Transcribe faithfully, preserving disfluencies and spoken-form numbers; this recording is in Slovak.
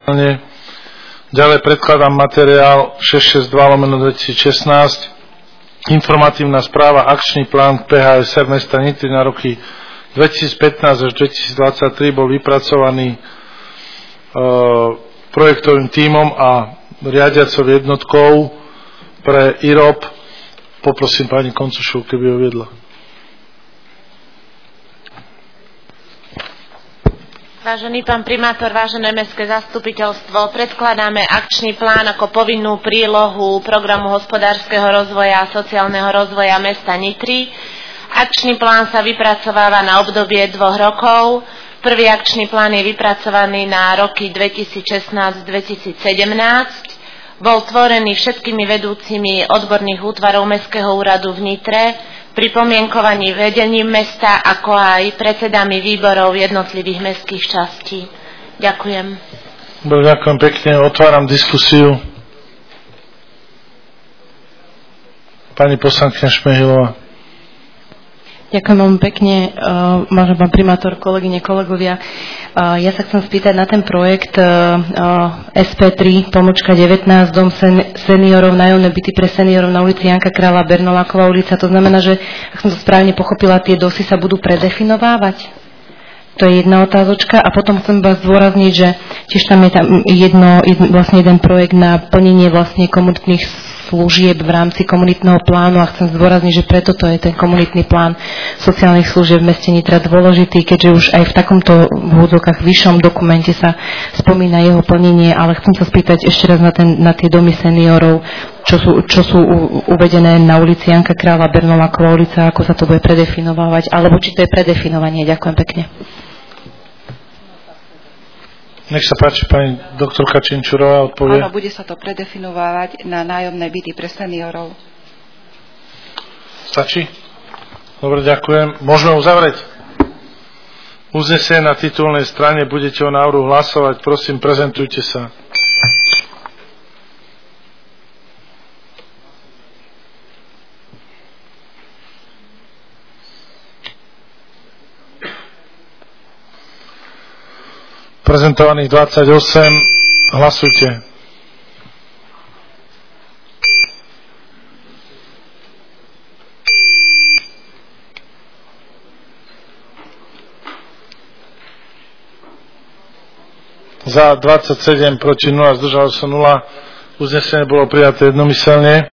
Ďalej predkladám materiál šesťstošesťdesiatdva lomeno dvetisícšestnásť, informatívna správa, akčný plán pé há es er mesta Nitry na roky dvetisícpätnásť až dvetisícdvadsaťtri bol vypracovaný e, projektovým tímom a riadiacou jednotkou pre í rob. Poprosím pani Koncušovu, keby ho viedla. Vážený pán primátor, vážené mestské zastupiteľstvo, predkladáme akčný plán ako povinnú prílohu programu hospodárskeho rozvoja a sociálneho rozvoja mesta Nitry. Akčný plán sa vypracováva na obdobie dvoch rokov. Prvý akčný plán je vypracovaný na roky dvetisícšestnásť dvetisícsedemnásť. Bol tvorený všetkými vedúcimi odborných útvarov Mestského úradu v Nitre, pripomienkovaní vedením mesta, ako aj predsedami výborov jednotlivých mestských častí. Ďakujem. Dobre, ďakujem pekne. Otváram diskusiu. Pani poslankyňa Šmehilová. Ďakujem veľmi pekne, uh, možno pán primátor, kolegyne, kolegovia. Uh, ja sa chcem spýtať na ten projekt uh, uh, es pé tri, pomočka devätnásť, dom sen- seniorov, nájomné byty pre seniorov na ulici Janka Kráľa, Bernoláková ulica. To znamená, že, ak som to správne pochopila, tie dosy sa budú predefinovávať? To je jedna otázočka. A potom chcem vás zdôrazniť, že tiež tam je tam jedno, jedno, vlastne jeden projekt na plnenie vlastne komunitných služieb v rámci komunitného plánu a chcem zdôrazniť, že preto to je ten komunitný plán sociálnych služieb v meste Nitra dôležitý, keďže už aj v takomto v úvodzovkách vyššom dokumente sa spomína jeho plnenie, ale chcem sa spýtať ešte raz na, ten, na tie domy seniorov, čo sú, čo sú uvedené na ulici Janka Kráľa, Bernoláková ulica, ako sa to bude predefinovávať, alebo či to je predefinovanie. Ďakujem pekne. Nech sa páči, pani doktorka Činčurová odpovie. Áno, bude sa to predefinovávať na nájomné byty pre seniorov. Stačí? Dobre, ďakujem. Môžeme uzavrieť? Uznesenie na titulnej strane, budete o návrhu hlasovať. Prosím, prezentujte sa. Prezentovaných dvadsaťosem. Hlasujte. Za dvadsaťsedem, proti nula, zdržalo sa nula. Uznesenie bolo prijaté jednomyselne.